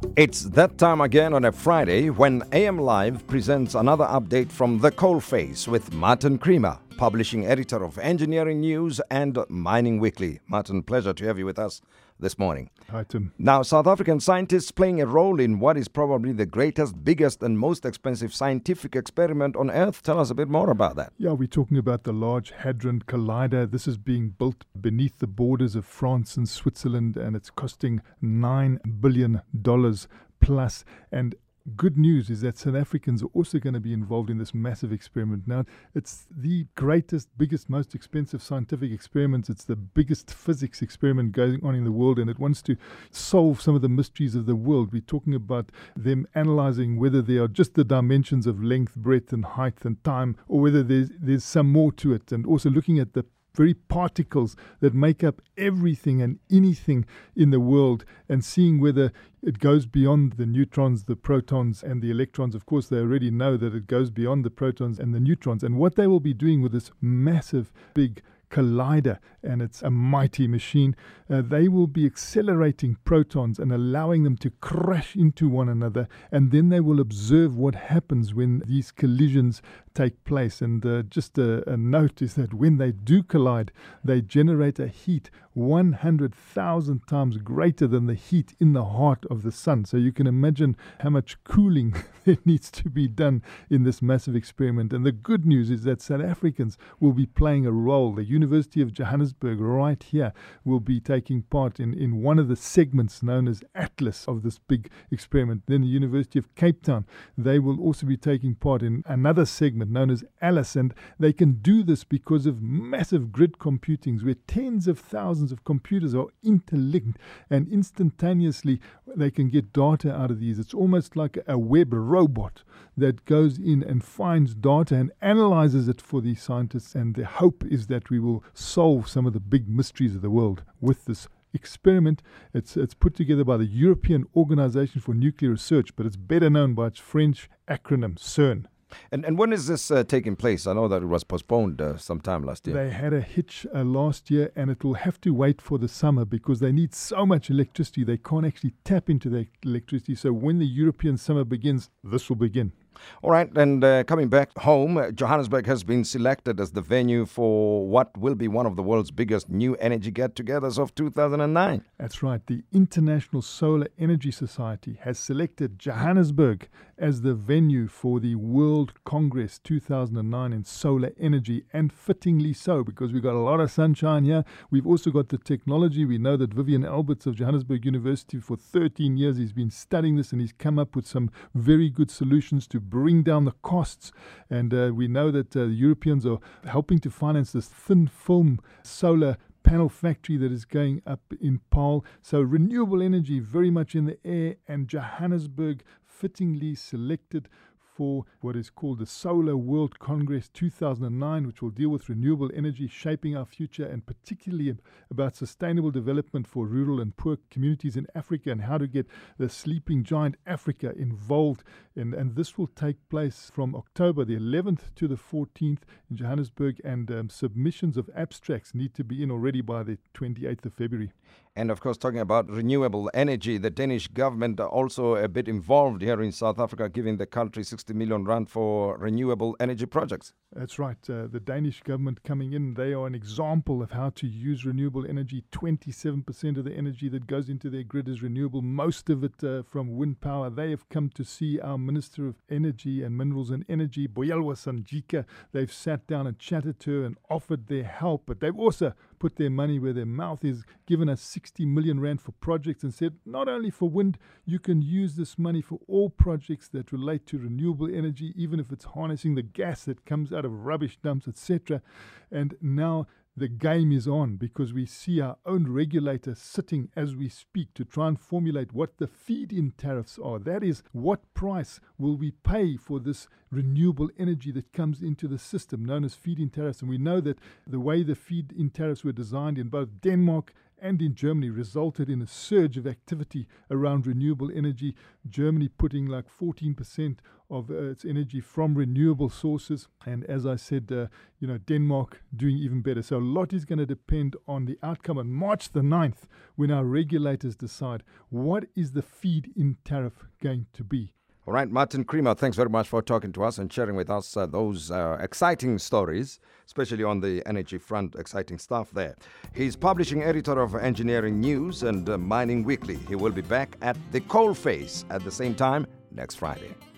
It's that time again on a Friday when AM Live presents another update from the coalface with Martin Creamer, publishing editor of Engineering News and Mining Weekly. Martin, pleasure to have you with us this morning. Hi, Tim. Now, South African scientists playing a role in what is probably the greatest, biggest and most expensive scientific experiment on Earth. Tell us a bit more about that. Yeah, we're talking about the Large Hadron Collider. This is being built beneath the borders of France and Switzerland, and it's costing $9 billion plus. And good news is that South Africans are also going to be involved in this massive experiment. Now, it's the greatest, biggest, most expensive scientific experiment. It's the biggest physics experiment going on in the world, and it wants to solve some of the mysteries of the world. We're talking about them analyzing whether they are just the dimensions of length, breadth, and height and time, or whether there's some more to it, and also looking at the very particles that make up everything and anything in the world, and seeing whether it goes beyond the neutrons, the protons, and the electrons. Of course, they already know that it goes beyond the protons and the neutrons. And what they will be doing with this massive, big collider, and it's a mighty machine, they will be accelerating protons and allowing them to crash into one another, and then they will observe what happens when these collisions take place. And just a note is that when they do collide, they generate a heat 100,000 times greater than the heat in the heart of the sun. So you can imagine how much cooling there needs to be done in this massive experiment. And the good news is that South Africans will be playing a role. The University of Johannesburg right here will be taking part in one of the segments known as Atlas of this big experiment. Then the University of Cape Town, they will also be taking part in another segment known as Alice. And they can do this because of massive grid computings, where tens of thousands of computers are interlinked, and instantaneously they can get data out of these. It's almost like a web robot that goes in and finds data and analyzes it for these scientists. And the hope is that we will solve some of the big mysteries of the world with this experiment. It's put together by the European Organization for Nuclear Research, but it's better known by its French acronym CERN. And when is this taking place? I know that it was postponed sometime last year. They had a hitch last year, and it will have to wait for the summer because they need so much electricity. They can't actually tap into the electricity. So when the European summer begins, this will begin. All right, and coming back home, Johannesburg has been selected as the venue for what will be one of the world's biggest new energy get-togethers of 2009. That's right. The International Solar Energy Society has selected Johannesburg as the venue for the World Congress 2009 in solar energy, and fittingly so, because we've got a lot of sunshine here. We've also got the technology. We know that Vivian Alberts of Johannesburg University, for 13 years, he's been studying this, and he's come up with some very good solutions to bring down the costs. And we know that the Europeans are helping to finance this thin film solar panel factory that is going up in Paarl. So renewable energy very much in the air, and Johannesburg fittingly selected for what is called the Solar World Congress 2009, which will deal with renewable energy shaping our future, and particularly about sustainable development for rural and poor communities in Africa, and how to get the sleeping giant Africa involved. And this will take place from October the 11th to the 14th in Johannesburg, and submissions of abstracts need to be in already by the 28th of February. And of course, talking about renewable energy, the Danish government are also a bit involved here in South Africa, giving the country 60 million rand for renewable energy projects. That's right. The Danish government coming in, they are an example of how to use renewable energy. 27% of the energy that goes into their grid is renewable, most of it from wind power. They have come to see our Minister of Energy and Minerals and Energy, Boyelwa Sanjika. They've sat down and chatted to her and offered their help, but they've also put their money where their mouth is, given us 60 million rand for projects, and said not only for wind, you can use this money for all projects that relate to renewable energy, even if it's harnessing the gas that comes out of rubbish dumps, etc. And now the game is on, because we see our own regulator sitting as we speak to try and formulate what the feed-in tariffs are. That is, what price will we pay for this renewable energy that comes into the system, known as feed-in tariffs. And we know that the way the feed-in tariffs were designed in both Denmark and in Germany resulted in a surge of activity around renewable energy. Germany putting like 14% of its energy from renewable sources. And as I said, Denmark doing even better. So a lot is going to depend on the outcome on March the 9th when our regulators decide what is the feed-in tariff going to be. All right, Martin Creamer, thanks very much for talking to us and sharing with us those exciting stories, especially on the energy front. Exciting stuff there. He's publishing editor of Engineering News and Mining Weekly. He will be back at the Coalface at the same time next Friday.